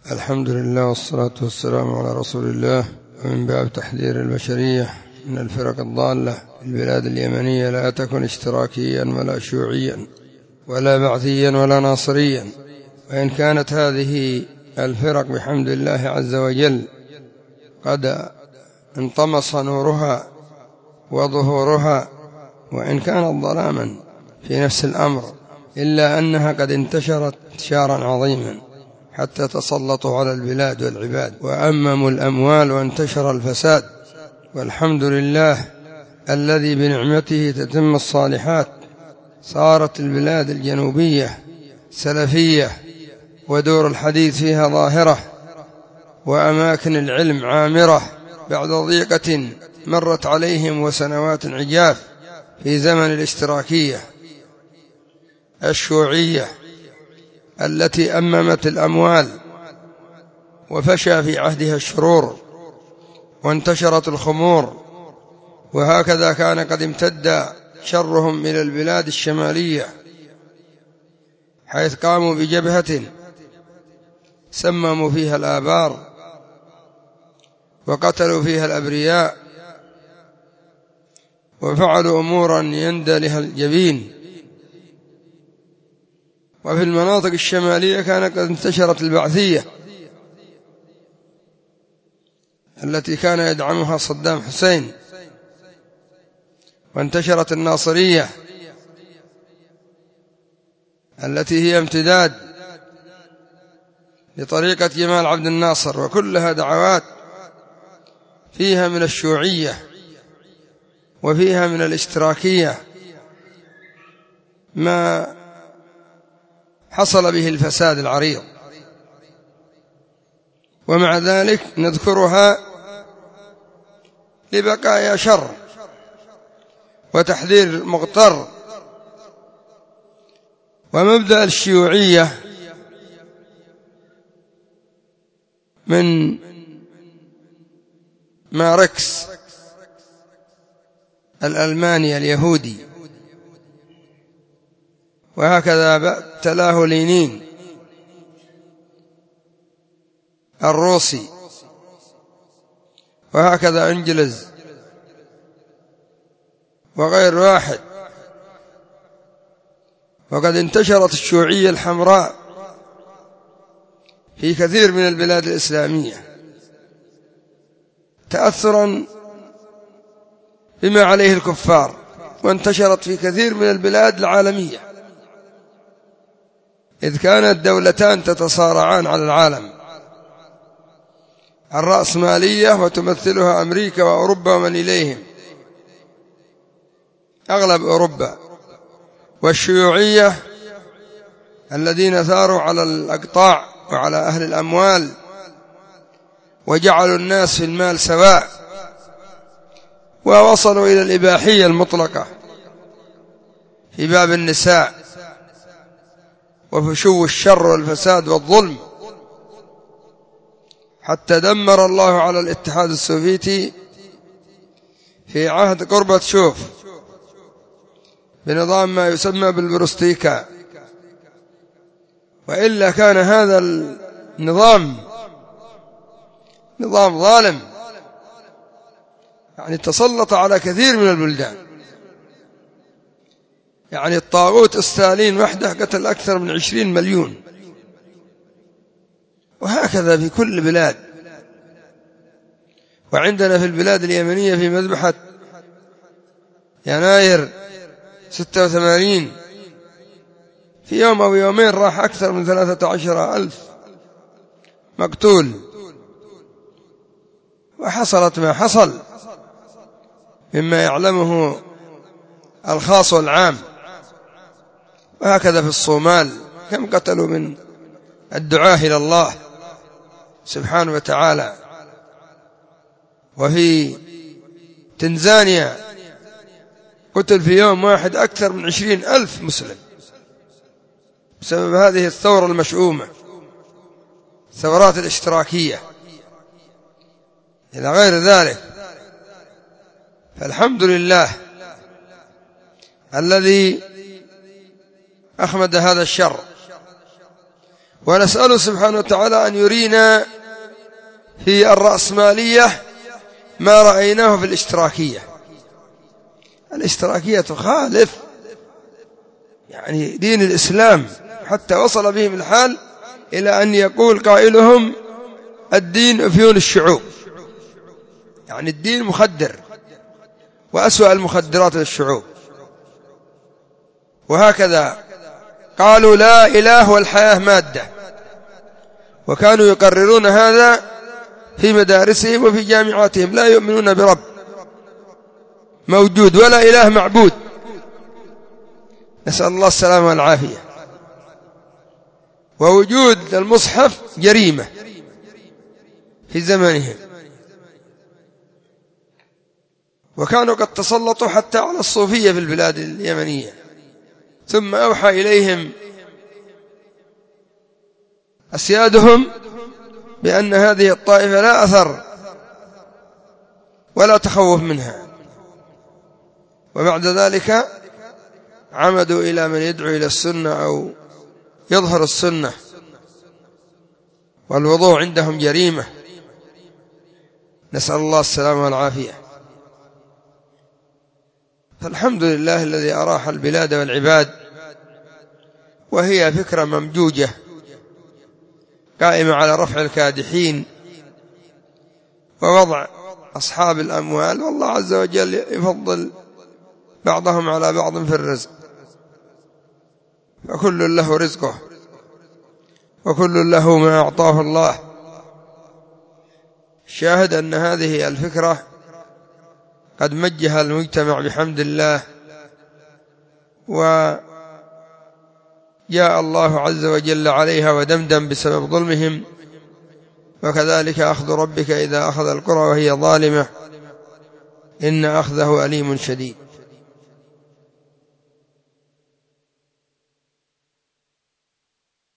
الحمد لله والصلاة والسلام على رسول الله. ومن باب تحذير البشرية من الفرق الضالة في البلاد اليمنية لا تكن اشتراكيا ولا شيوعيا ولا بعثيا ولا ناصريا، وإن كانت هذه الفرق بحمد الله عز وجل قد انطمس نورها وظهورها، وإن كانت ظلاما في نفس الأمر، إلا أنها قد انتشرت انتشارا عظيما حتى تسلطوا على البلاد والعباد وأمموا الأموال وانتشر الفساد. والحمد لله الذي بنعمته تتم الصالحات، صارت البلاد الجنوبية سلفية ودور الحديث فيها ظاهرة وأماكن العلم عامرة بعد ضيقة مرت عليهم وسنوات عجاف في زمن الاشتراكية الشيوعية التي أممت الأموال وفشى في عهدها الشرور وانتشرت الخمور. وهكذا كان قد امتد شرهم إلى البلاد الشمالية، حيث قاموا بجبهة سمموا فيها الآبار وقتلوا فيها الأبرياء وفعلوا أمورا يندى لها الجبين. وفي المناطق الشمالية كانت قد انتشرت البعثية التي كان يدعمها صدام حسين، وانتشرت الناصرية التي هي امتداد لطريقة جمال عبد الناصر، وكلها دعوات فيها من الشيوعية وفيها من الاشتراكية ما حصل به الفساد العريض. ومع ذلك نذكرها لبقايا شر وتحذير مغتر. ومبدأ الشيوعية من ماركس الألماني اليهودي، وهكذا تلاه لينين الروسي، وهكذا أنجلز وغير واحد. وقد انتشرت الشيوعية الحمراء في كثير من البلاد الإسلامية تأثرا بما عليه الكفار، وانتشرت في كثير من البلاد العالمية، إذ كانت دولتان تتصارعان على العالم، الرأسمالية وتمثلها أمريكا وأوروبا ومن إليهم أغلب أوروبا، والشيوعية الذين ثاروا على الأقطاع وعلى أهل الأموال وجعلوا الناس في المال سواء، ووصلوا إلى الإباحية المطلقة في باب النساء وفشو الشر والفساد والظلم، حتى دمر الله على الاتحاد السوفيتي في عهد غورباتشوف بنظام ما يسمى بالبروستيكا. وإلا كان هذا النظام نظام ظالم، يعني تسلط على كثير من البلدان. يعني الطاغوت ستالين وحده قتل أكثر من 20 مليون، وهكذا في كل بلاد. وعندنا في البلاد اليمنية في مذبحة يناير 86 في يوم أو يومين راح أكثر من 13,000 مقتول، وحصلت ما حصل مما يعلمه الخاص والعام. وهكذا في الصومال كم قتلوا من الدعاة إلى الله سبحانه وتعالى. وفي تنزانيا قتل في يوم واحد أكثر من 20,000 مسلم بسبب هذه الثورة المشؤومة، الثورات الاشتراكية إلى غير ذلك. فالحمد لله الذي أخمد هذا الشر ونسأله سبحانه وتعالى أن يرينا في الرأسمالية ما رأيناه في الاشتراكية. الاشتراكية تخالف يعني دين الإسلام، حتى وصل بهم الحال إلى أن يقول قائلهم الدين أفيون الشعوب، يعني الدين مخدر وأسوأ المخدرات للشعوب. وهكذا قالوا لا إله والحياة مادة، وكانوا يقررون هذا في مدارسهم وفي جامعاتهم، لا يؤمنون برب موجود ولا إله معبود، نسأل الله السلامة والعافية. ووجود المصحف جريمة في زمانهم، وكانوا قد تسلطوا حتى على الصوفية في البلاد اليمنية، ثم أوحى إليهم أسيادهم بأن هذه الطائفة لا أثر ولا تخوف منها، وبعد ذلك عمدوا إلى من يدعو إلى السنة أو يظهر السنة، والوضوء عندهم جريمة، نسأل الله السلامة والعافية. فالحمد لله الذي أراح البلاد والعباد، وهي فكرة ممجوجة قائمة على رفع الكادحين ووضع أصحاب الأموال، والله عز وجل يفضل بعضهم على بعض في الرزق، فكل له رزقه وكل له ما أعطاه الله. شاهد أن هذه الفكرة قد مجها المجتمع بحمد الله، وجاء الله عز وجل عليها ودمدم بسبب ظلمهم. وكذلك أخذ ربك إذا أخذ القرى وهي ظالمة إن أخذه أليم شديد.